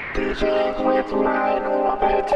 DJs with my orbit.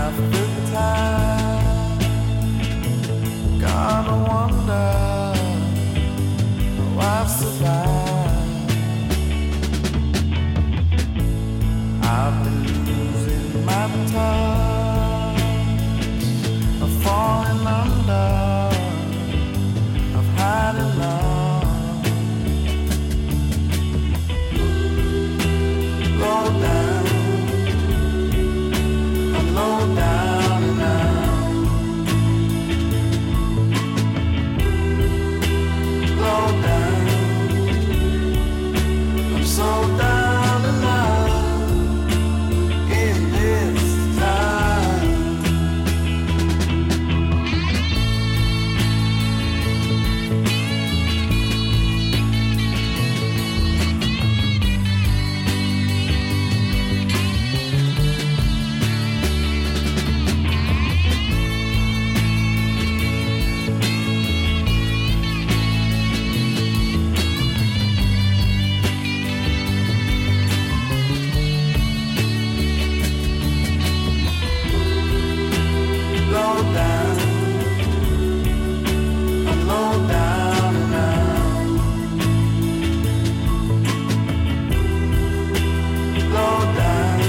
half the time. Gotta wonder how I've survived. I've been losing my touch, of falling under, of hiding love. Low down, I'm low down and out. Low down, I'm so down and out in this time. Low down, I'm low down and out. Low down,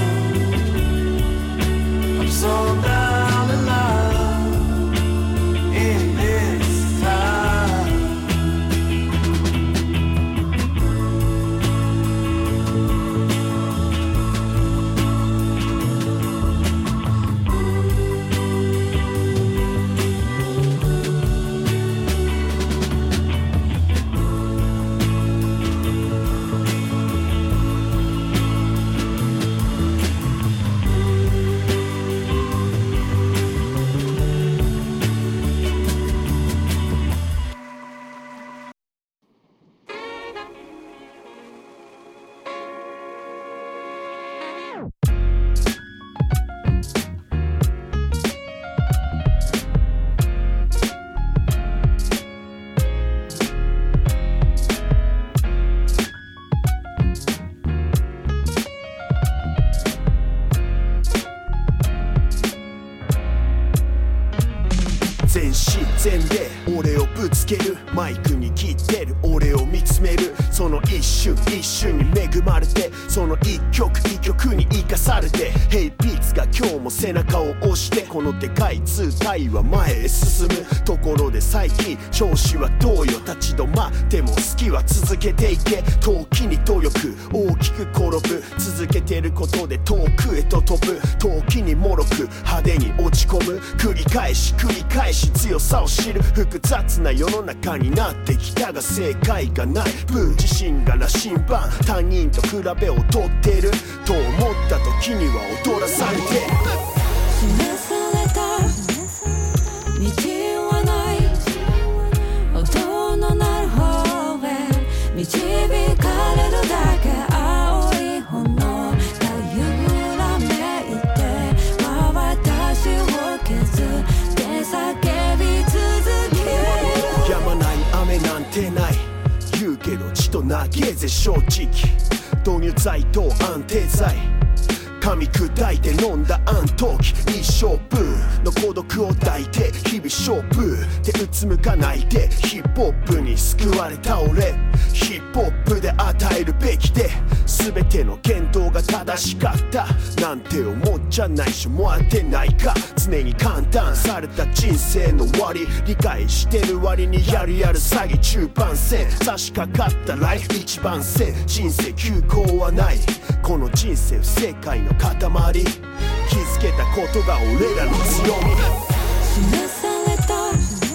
I'm so down and out in this time. 全身全霊俺をぶつけるマイクに切ってる俺を見つめるその一瞬一瞬に恵まれてその一曲一曲に生かされてヘイビーツが今日も背中を押してこのでかい通体は前へ進むところで最近調子はどうよ立ち止まっても好きは続けていけ時に努力大きく転ぶ続けてることで遠くへと飛ぶ時に脆く派手に落ち込む繰り返し強さを知る複雑な世の中になってきたが正解がないブー自身が羅針盤他人と比べ劣ってると思った時には踊らされて示された道はない音の鳴る方へ導かれるだけ青い炎が揺らめいて私を削って叫び続けるやまない雨なんてない言うけど血と投げぜ正直導入剤と安定剤噛み砕いて飲んだあん時一生分の孤独を抱いて日々勝負手うつむかないでヒップホップに救われた俺ヒップホップで与えるべきで全ての言動が正しかったなんて思っちゃないし思ってないか常に簡単された人生の終わり理解してる割にやる詐欺中盤戦差し掛かったライフ一番線人生休校はないこの人生不正解の塊気づけたことが俺らの強み示された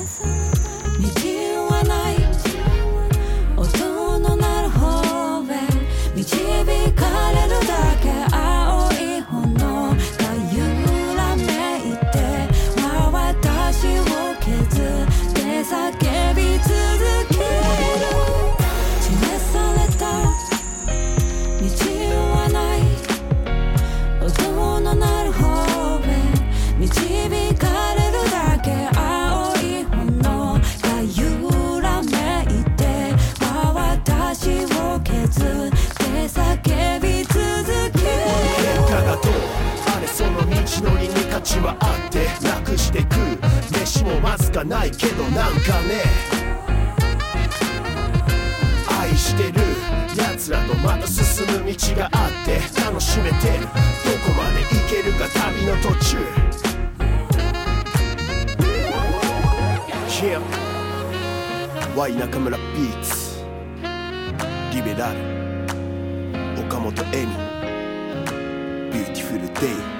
道はない音の鳴る方へ導かれるだけ青い炎が揺らめいて私を削って叫び続ける示された道はない音の鳴る方へ導かれるだけ青い炎が揺らめいて私を削って叫び続ける結果がどうあれその道のりに勝ちはあってなくして食う飯もまずかないけどなんかね愛してる奴らとまた進む道があって楽しめてるどこまで行けるか旅の途中 Yeah Y 中村ビーツリベラル岡本恵美ビューティフルデイ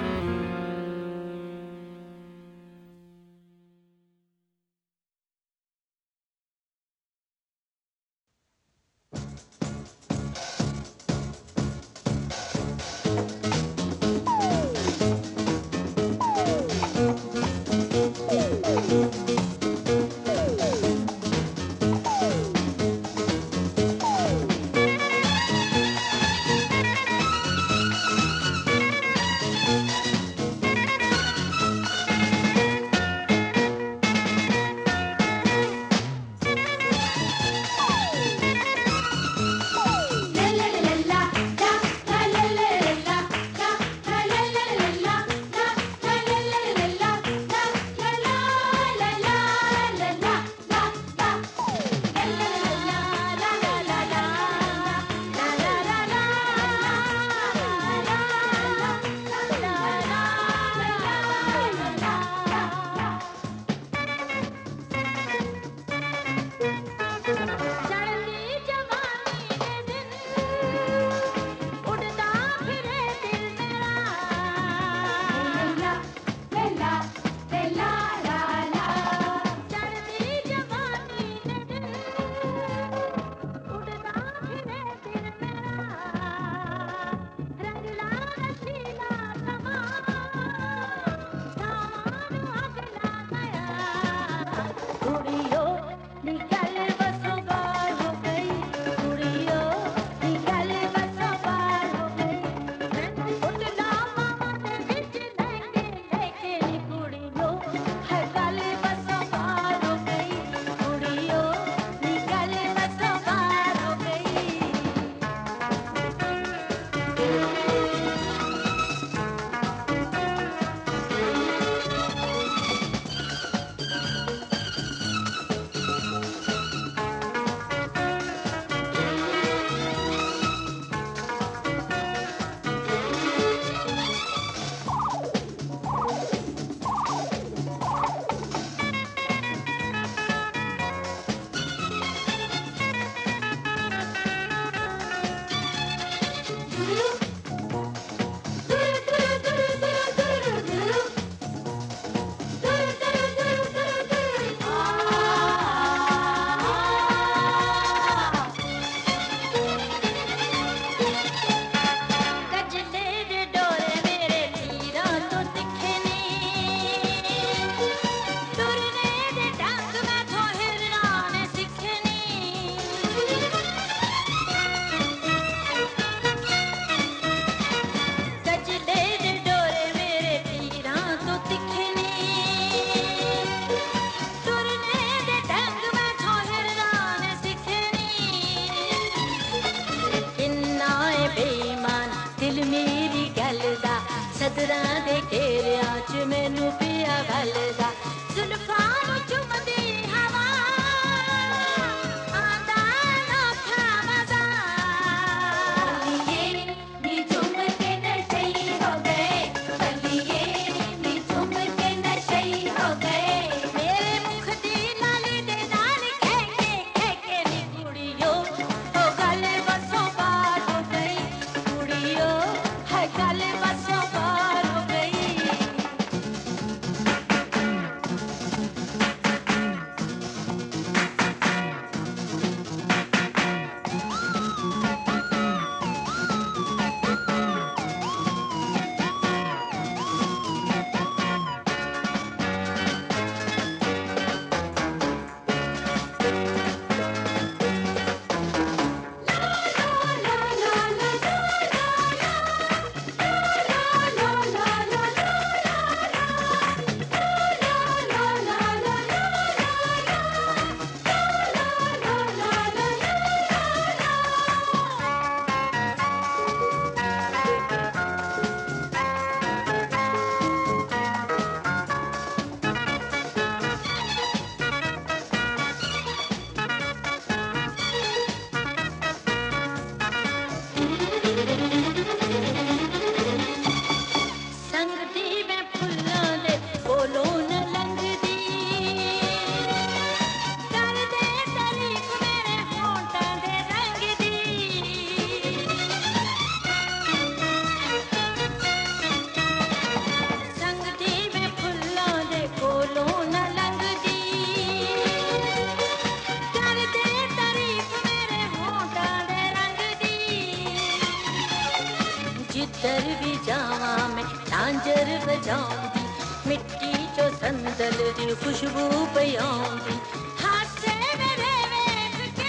झालर बजाऊंदी मिट्टी चो संदल दी खुशबू पयाऊंदी हासे मेरे वेख के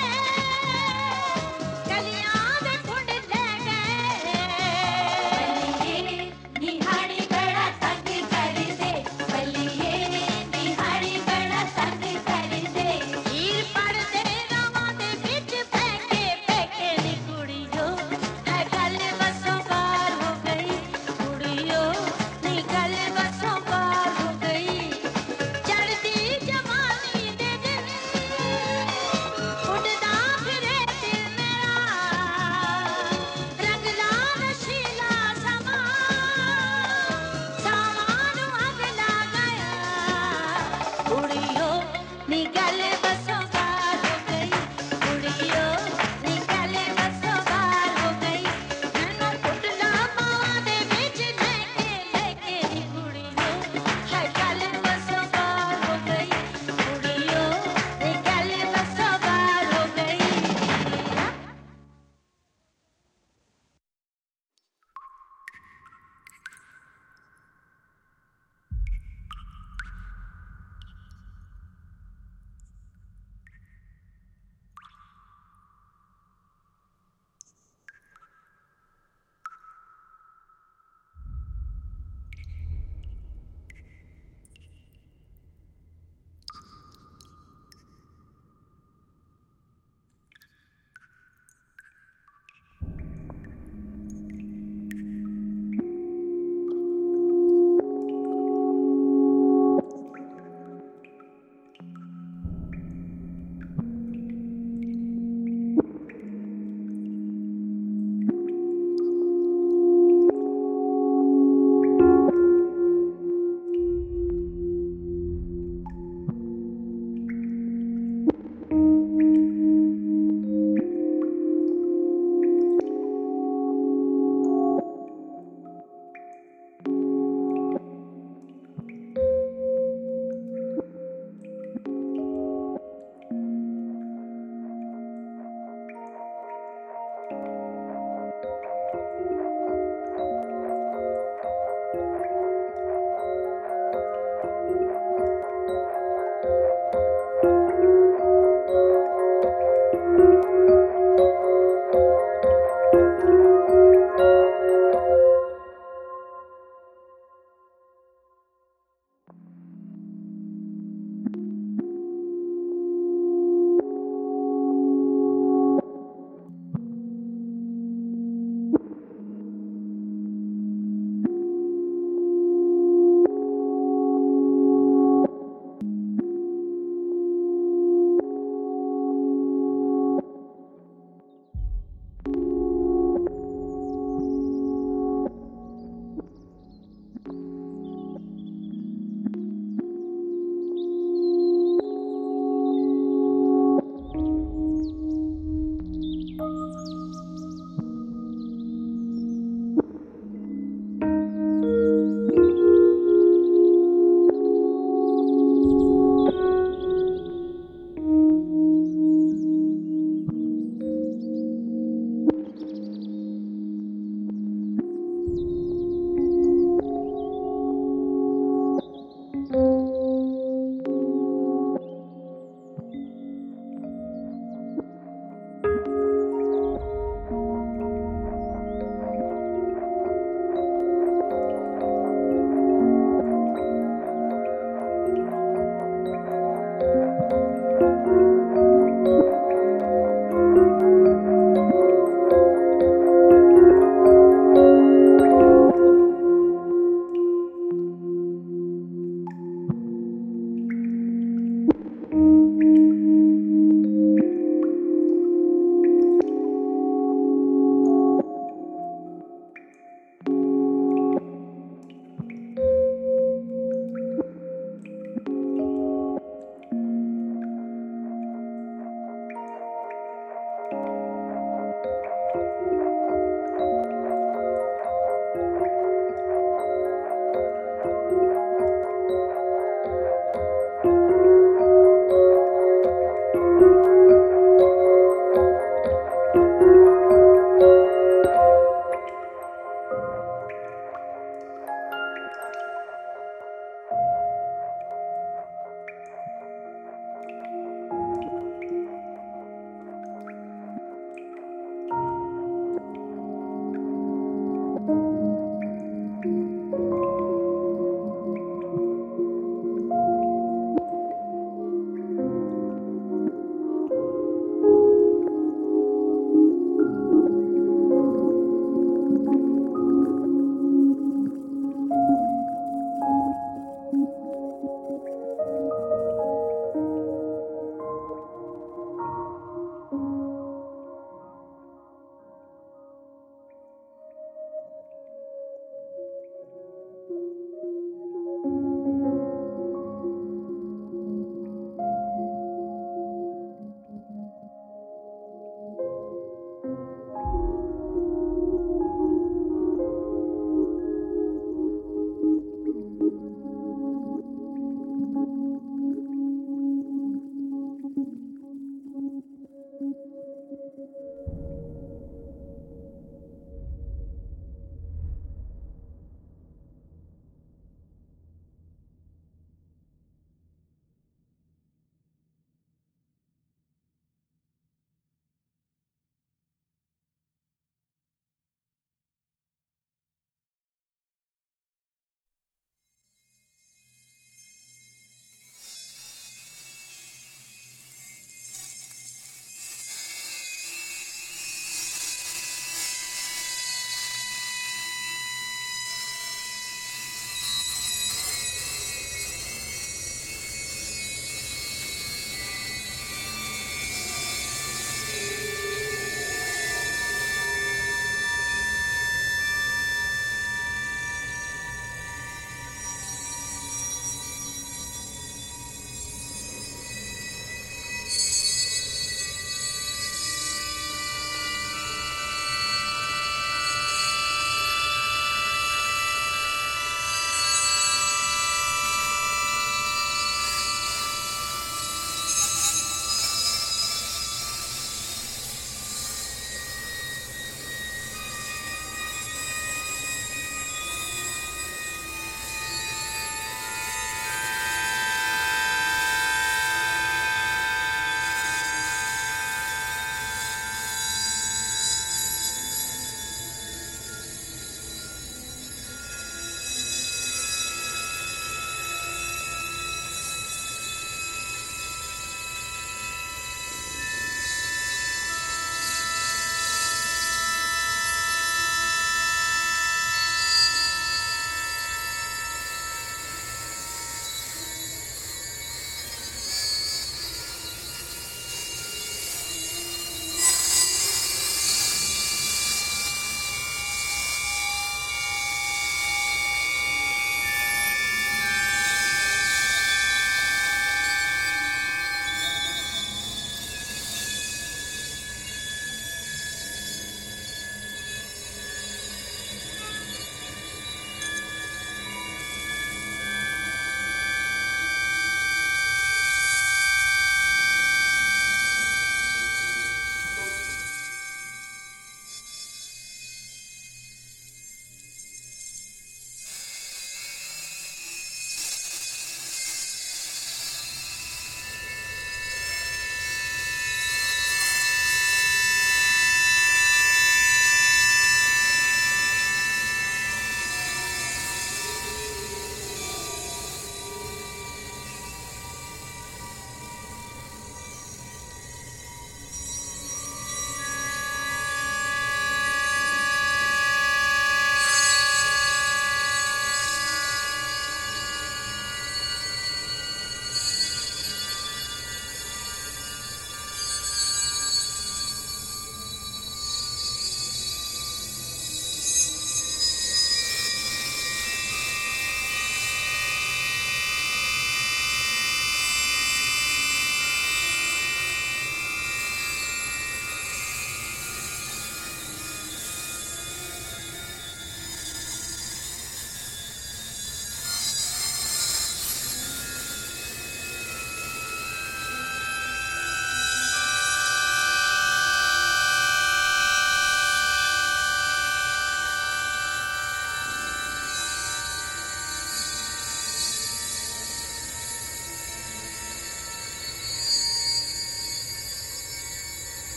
कलियां दे फुंड ले गए बलिए निहाड़ी बड़ा तंग कर दे बलिए निहाड़ी बड़ा तंग कर दे हीर पड़ दे रावां दे विच फेंके फेंके नी कुड़ियो है गल बसों पार हो गई कुड़ियो नी गल बसों पार हो गई चढ़दी जवानी दे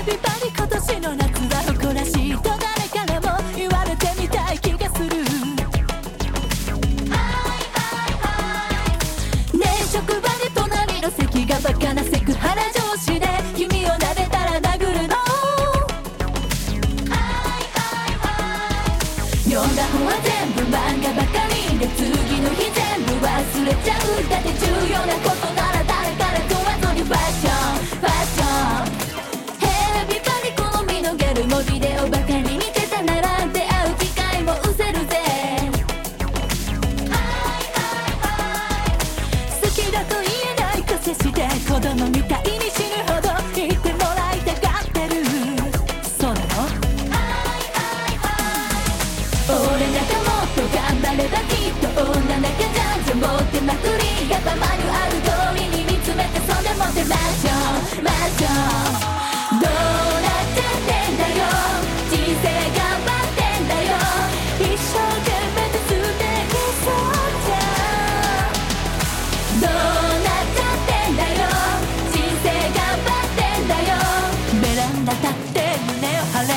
ビバディ今年の夏は誇らしいと誰からも言われてみたい気がする。ねえ職場で隣の席がバカなセクハラ上司で君を撫でたら殴るの。読んだ本は全部漫画ばかりで次の日全部忘れちゃう。だって重要なことなら誰から問わずにファッションファッション。ヘビバディ好みのゲルモビデオばかり似てたなら出会う機会も失せるぜ。好きだと言えないくせして子供みたいに死ぬほど言ってもらいたがってる。そうなの？俺なんかもっと頑張ればきっと女なんかじゃんじゃ持ってまくり。やっぱマニュアル通りに見つめてそんでもってマッションマッション。どうなっちゃってんだよ人生頑張ってんだよ。一生懸命で素敵そうじゃん。どうなっちゃってんだよ人生頑張ってんだよ。ベランダ立って胸を張れ。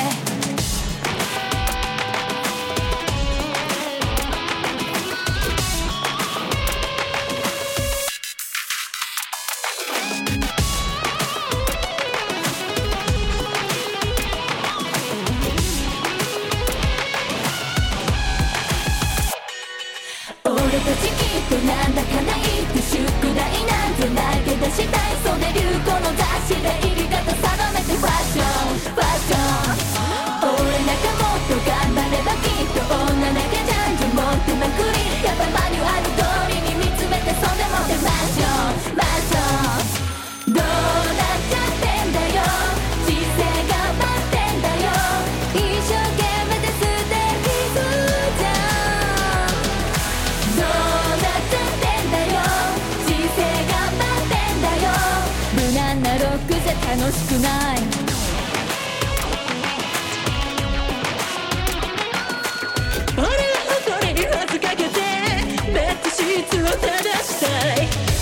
俺たちきっとなんだかんだ言って宿題なんて投げ出したい。それ流行の雑誌で入り方定めてファッションファッション。俺なんかもっと頑張ればきっと女だけじゃんじゃ持ってまくり。やっぱマニュアル通りに見つめてそんでもってマッションマッション。どうなっちゃってんだよ人生頑張ってんだよ。一生懸命で素敵そうじゃん。どうなっちゃってんだよ人生頑張ってんだよ。無難なロックじゃ楽しくない。俺は誇りにわずかけてベッドシーツを正したい。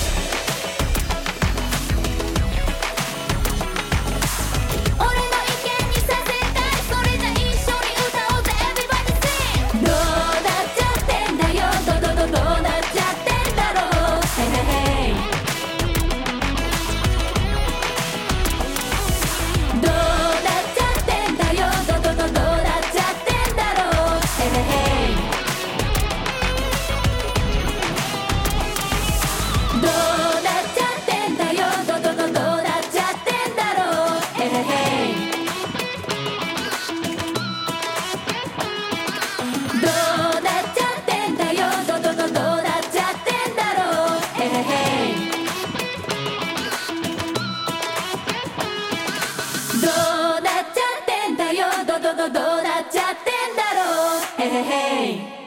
俺の意見にさせたい。それじゃ一緒に歌おうぜ Everybody sing。 どうなっちゃってんだよどうなっちゃってんだろう。ヘイヘイヘイ。どうなっちゃってんだよどうなっちゃってんだろう。ヘイヘイヘイ。どうなっちゃってんだよどうなっちゃってんだろう。ヘイヘイヘイ。どうなっちゃってんだよどうなっちゃってんだろう。ヘイヘイヘイ。どうなっちゃってんだよどうなっちゃってんだろう。ヘイヘイヘイ。